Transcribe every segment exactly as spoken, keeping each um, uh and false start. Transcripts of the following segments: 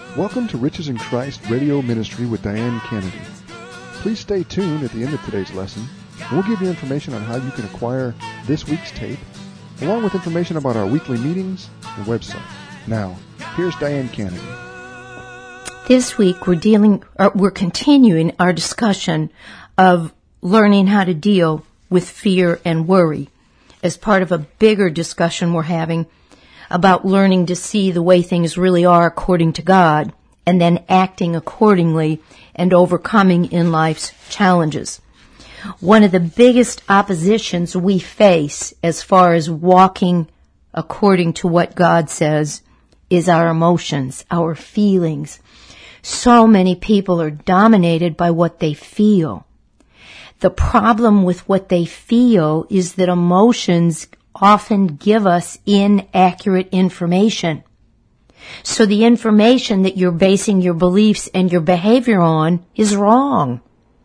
Welcome to Riches in Christ Radio Ministry with Diane Kennedy. Please stay tuned at the end of today's lesson. We'll give you information on how you can acquire this week's tape, along with information about our weekly meetings and website. Now, here's Diane Kennedy. This week we're dealing, or we're continuing our discussion of learning how to deal with fear and worry as part of a bigger discussion we're having about learning to see the way things really are according to God and then acting accordingly and overcoming in life's challenges. One of the biggest oppositions we face as far as walking according to what God says is our emotions, our feelings. So many people are dominated by what they feel. The problem with what they feel is that emotions often give us inaccurate information. So the information that you're basing your beliefs and your behavior on is wrong.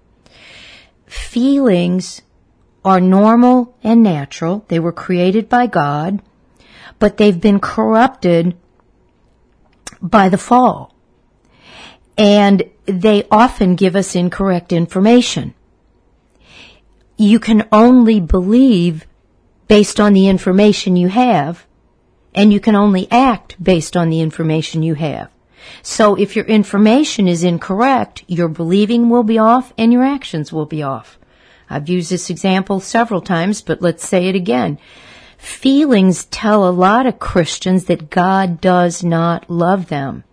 Feelings are normal and natural. They were created by God, but they've been corrupted by the fall. And they often give us incorrect information. You can only believe based on the information you have, and you can only act based on the information you have. So if your information is incorrect, your believing will be off and your actions will be off. I've used this example several times, but let's say it again. Feelings tell a lot of Christians that God does not love them.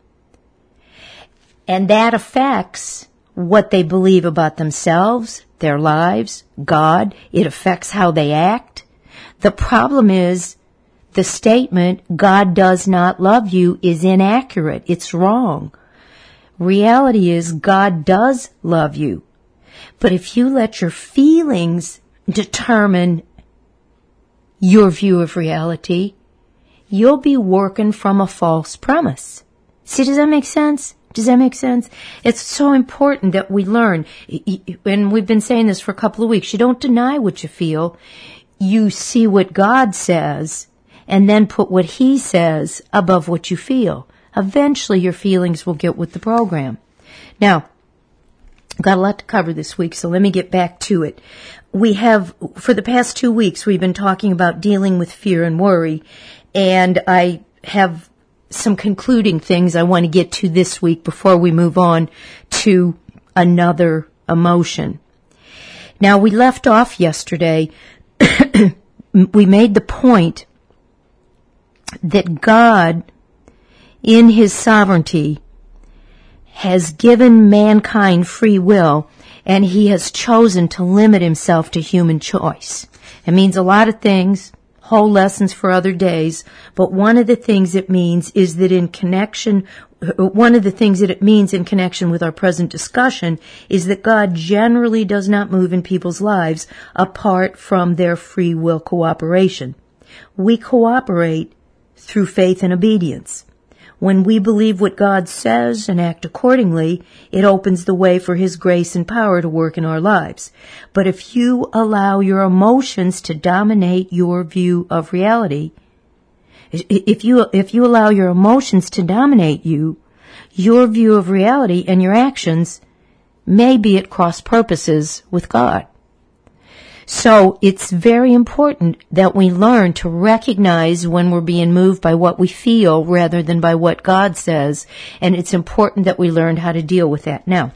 And that affects what they believe about themselves, their lives, God. It affects how they act. The problem is the statement, God does not love you, is inaccurate. It's wrong. Reality is God does love you. But if you let your feelings determine your view of reality, you'll be working from a false premise. See, does that make sense? Does that make sense? It's so important that we learn, and we've been saying this for a couple of weeks, you don't deny what you feel. You see what God says, and then put what He says above what you feel. Eventually your feelings will get with the program. Now, I've got a lot to cover this week, so let me get back to it. We have, for the past two weeks, we've been talking about dealing with fear and worry, and I have some concluding things I want to get to this week before we move on to another emotion. Now, we left off yesterday, we made the point that God, in His sovereignty, has given mankind free will, and He has chosen to limit Himself to human choice. It means a lot of things, whole lessons for other days, but one of the things it means is that in connection, one of the things that it means in connection with our present discussion is that God generally does not move in people's lives apart from their free will cooperation. We cooperate through faith and obedience. When we believe what God says and act accordingly, it opens the way for His grace and power to work in our lives. But if you allow your emotions to dominate your view of reality, if you, if you allow your emotions to dominate you, your view of reality and your actions may be at cross purposes with God. So it's very important that we learn to recognize when we're being moved by what we feel rather than by what God says, and it's important that we learn how to deal with that. Now,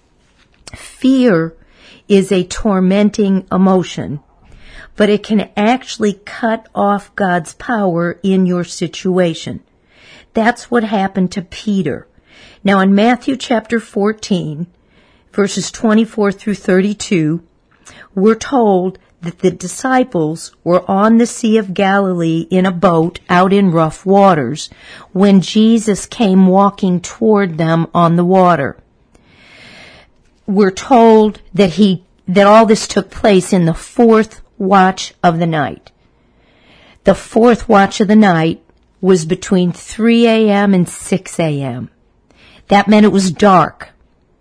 fear is a tormenting emotion, but it can actually cut off God's power in your situation. That's what happened to Peter. Now, in Matthew chapter fourteen, verses twenty-four through thirty-two, we're told that the disciples were on the Sea of Galilee in a boat out in rough waters when Jesus came walking toward them on the water. We're told that he, that all this took place in the fourth watch of the night. The fourth watch of the night was between three a.m. and six a.m. That meant it was dark.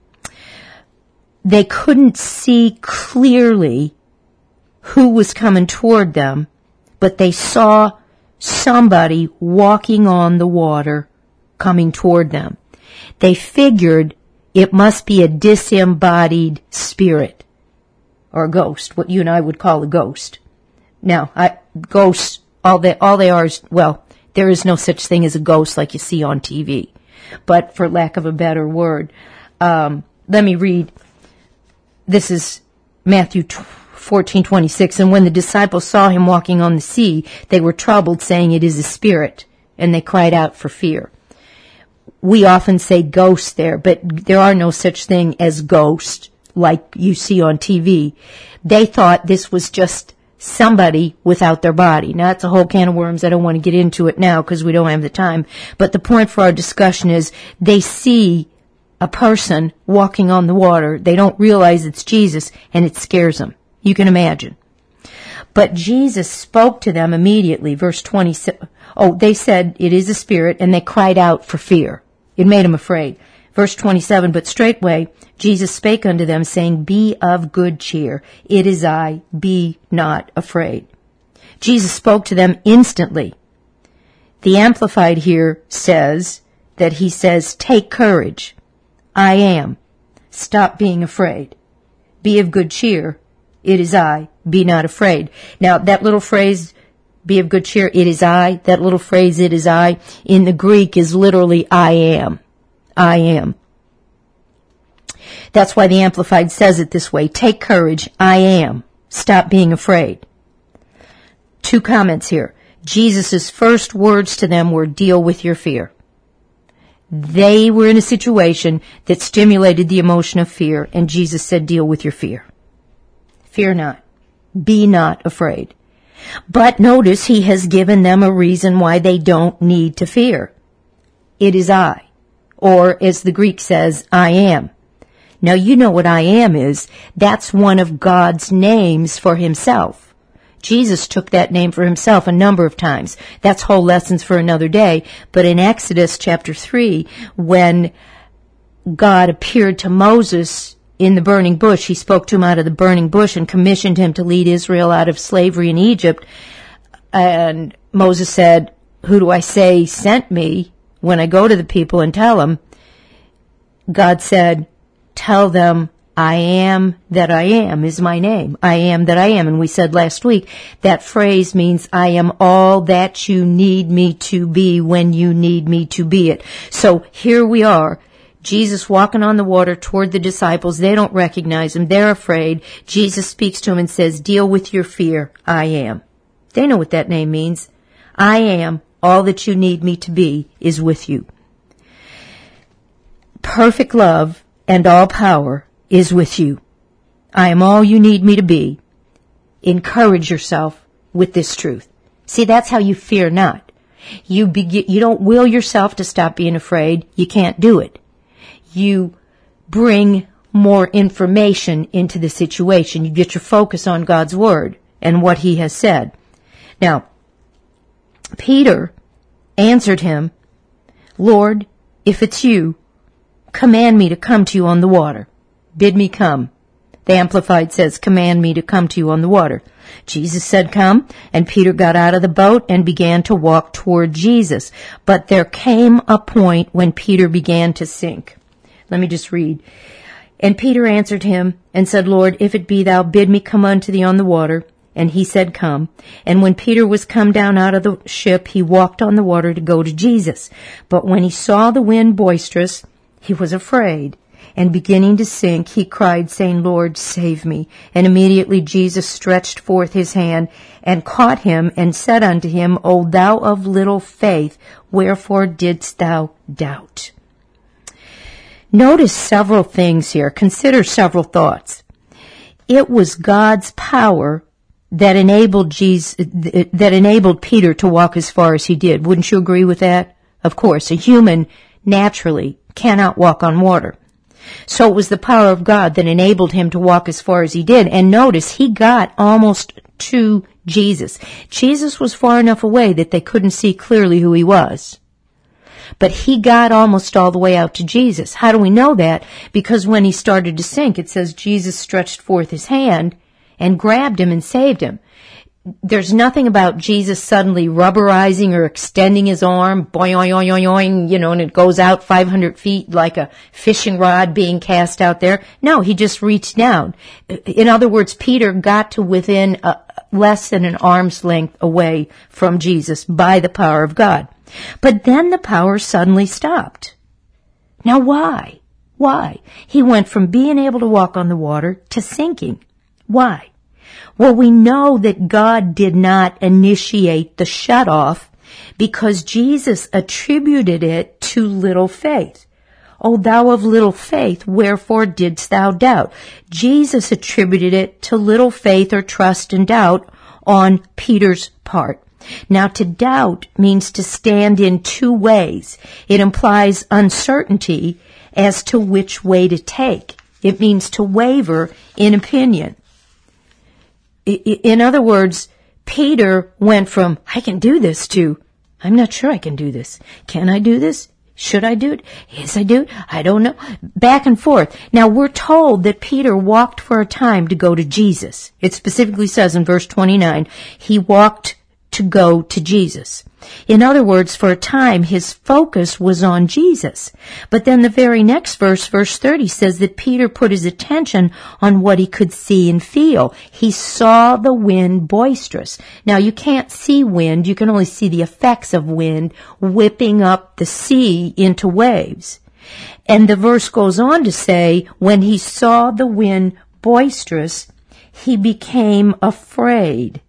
They couldn't see clearly who was coming toward them, but they saw somebody walking on the water coming toward them. They figured it must be a disembodied spirit or ghost, what you and I would call a ghost. Now, I, ghosts, all they, all they are is, well, there is no such thing as a ghost like you see on T V. But for lack of a better word, um, let me read. This is Matthew fourteen twenty-six. And when the disciples saw him walking on the sea, they were troubled, saying, "It is a spirit," and they cried out for fear. We often say ghost there, but there are no such thing as ghost like you see on T V. They thought this was just somebody without their body. Now, that's a whole can of worms. I don't want to get into it now because we don't have the time. But the point for our discussion is they see a person walking on the water. They don't realize it's Jesus, and it scares them. You can imagine. But Jesus spoke to them immediately. Verse twenty-six. Oh, they said, "It is a spirit," and they cried out for fear. It made them afraid. Verse twenty-seven, but straightway Jesus spake unto them, saying, "Be of good cheer. It is I. Be not afraid." Jesus spoke to them instantly. The Amplified here says that he says, "Take courage. I am. Stop being afraid. Be of good cheer. It is I. Be not afraid." Now, that little phrase, "be of good cheer, it is I," that little phrase, "it is I," in the Greek is literally I am. I am. That's why the Amplified says it this way. Take courage. I am. Stop being afraid. Two comments here. Jesus' first words to them were, "Deal with your fear." They were in a situation that stimulated the emotion of fear, and Jesus said, "Deal with your fear. Fear not. Be not afraid." But notice he has given them a reason why they don't need to fear. It is I. Or, as the Greek says, I am. Now, you know what I am is. That's one of God's names for himself. Jesus took that name for himself a number of times. That's whole lessons for another day. But in Exodus chapter three, when God appeared to Moses in the burning bush, he spoke to him out of the burning bush and commissioned him to lead Israel out of slavery in Egypt. And Moses said, "Who do I say sent me when I go to the people and tell them?" God said, "Tell them, I am that I am is my name. I am that I am." And we said last week, that phrase means I am all that you need me to be when you need me to be it. So here we are. Jesus walking on the water toward the disciples. They don't recognize him. They're afraid. Jesus speaks to him and says, "Deal with your fear. I am." They know what that name means. I am. All that you need me to be is with you. Perfect love and all power is with you. I am all you need me to be. Encourage yourself with this truth. See, that's how you fear not. You begin, you don't will yourself to stop being afraid. You can't do it. You bring more information into the situation. You get your focus on God's word and what he has said. Now, Peter answered him, "Lord, if it's you, command me to come to you on the water." Bid me come. The Amplified says, "Command me to come to you on the water." Jesus said, "Come," and Peter got out of the boat and began to walk toward Jesus. But there came a point when Peter began to sink. Let me just read. "And Peter answered him and said, Lord, if it be thou, bid me come unto thee on the water. And he said, Come. And when Peter was come down out of the ship, he walked on the water to go to Jesus. But when he saw the wind boisterous, he was afraid. And beginning to sink, he cried, saying, Lord, save me. And immediately Jesus stretched forth his hand and caught him and said unto him, O thou of little faith, wherefore didst thou doubt? Notice several things here. Consider several thoughts. It was God's power that enabled Jesus, that enabled Peter to walk as far as he did. Wouldn't you agree with that? Of course, a human naturally cannot walk on water. So it was the power of God that enabled him to walk as far as he did. And notice, he got almost to Jesus. Jesus was far enough away that they couldn't see clearly who he was. But he got almost all the way out to Jesus. How do we know that? Because when he started to sink, it says Jesus stretched forth his hand and grabbed him and saved him. there's nothing about Jesus suddenly rubberizing or extending his arm, boing, boing, boing, boing, you know, and it goes out five hundred feet like a fishing rod being cast out there. No, he just reached down. In other words, Peter got to within a, less than an arm's length away from Jesus by the power of God. But then the power suddenly stopped. Now why? Why? He went from being able to walk on the water to sinking. Why? Well, we know that God did not initiate the shut-off because Jesus attributed it to little faith. O thou of little faith, wherefore didst thou doubt? Jesus attributed it to little faith or trust and doubt on Peter's part. Now, to doubt means to stand in two ways. It implies uncertainty as to which way to take. It means to waver in opinion. In other words, Peter went from, I can do this, to, I'm not sure I can do this. Can I do this? Should I do it? Yes, I do it. I don't know. Back and forth. Now, we're told that Peter walked for a time to go to Jesus. It specifically says in verse twenty-nine, he walked to go to Jesus. In other words, for a time, his focus was on Jesus. But then the very next verse, verse thirty, says that Peter put his attention on what he could see and feel. He saw the wind boisterous. Now, you can't see wind. You can only see the effects of wind whipping up the sea into waves. And the verse goes on to say, when he saw the wind boisterous, he became afraid.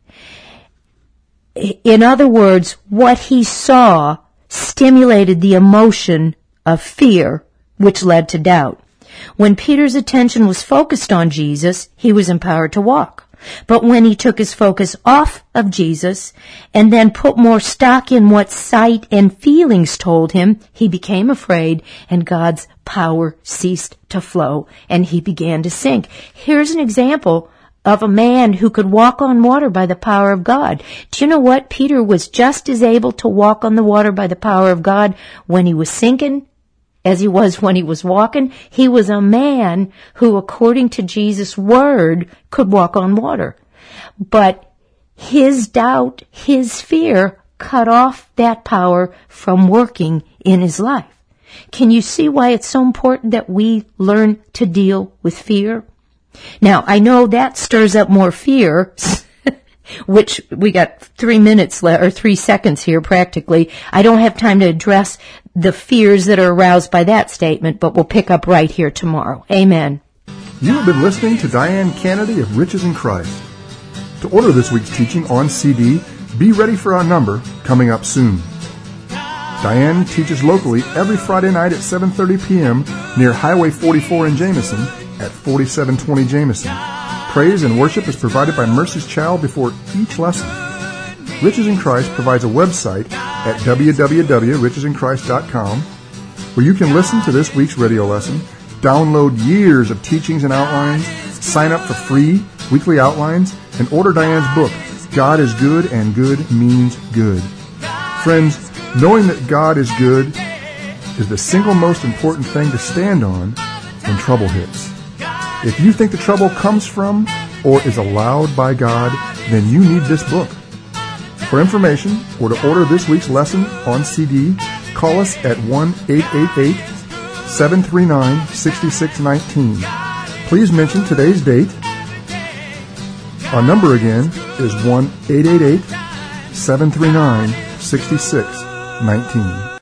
In other words, what he saw stimulated the emotion of fear, which led to doubt. When Peter's attention was focused on Jesus, he was empowered to walk. But when he took his focus off of Jesus and then put more stock in what sight and feelings told him, he became afraid and God's power ceased to flow and he began to sink. Here's an example of a man who could walk on water by the power of God. Do you know what? Peter was just as able to walk on the water by the power of God when he was sinking as he was when he was walking. He was a man who, according to Jesus' word, could walk on water. But his doubt, his fear, cut off that power from working in his life. Can you see why it's so important that we learn to deal with fear? Now, I know that stirs up more fear, which we got three minutes left, or three seconds here practically. I don't have time to address the fears that are aroused by that statement, but we'll pick up right here tomorrow. Amen. You have been listening to Diane Kennedy of Riches in Christ. To order this week's teaching on C D, be ready for our number coming up soon. Diane teaches locally every Friday night at seven thirty p.m. near Highway forty-four in Jameson at forty-seven twenty Jameson. Praise and worship is provided by Mercy's Child before each lesson. Riches in Christ provides a website at w w w dot riches in christ dot com where you can listen to this week's radio lesson, download years of teachings and outlines, sign up for free weekly outlines, and order Diane's book, God is Good and Good Means Good. Friends, knowing that God is good is the single most important thing to stand on when trouble hits. If you think the trouble comes from or is allowed by God, then you need this book. For information or to order this week's lesson on C D, call us at one eight eight eight, seven three nine, six six one nine. Please mention today's date. Our number again is one eight eight eight, seven three nine, six six one nine.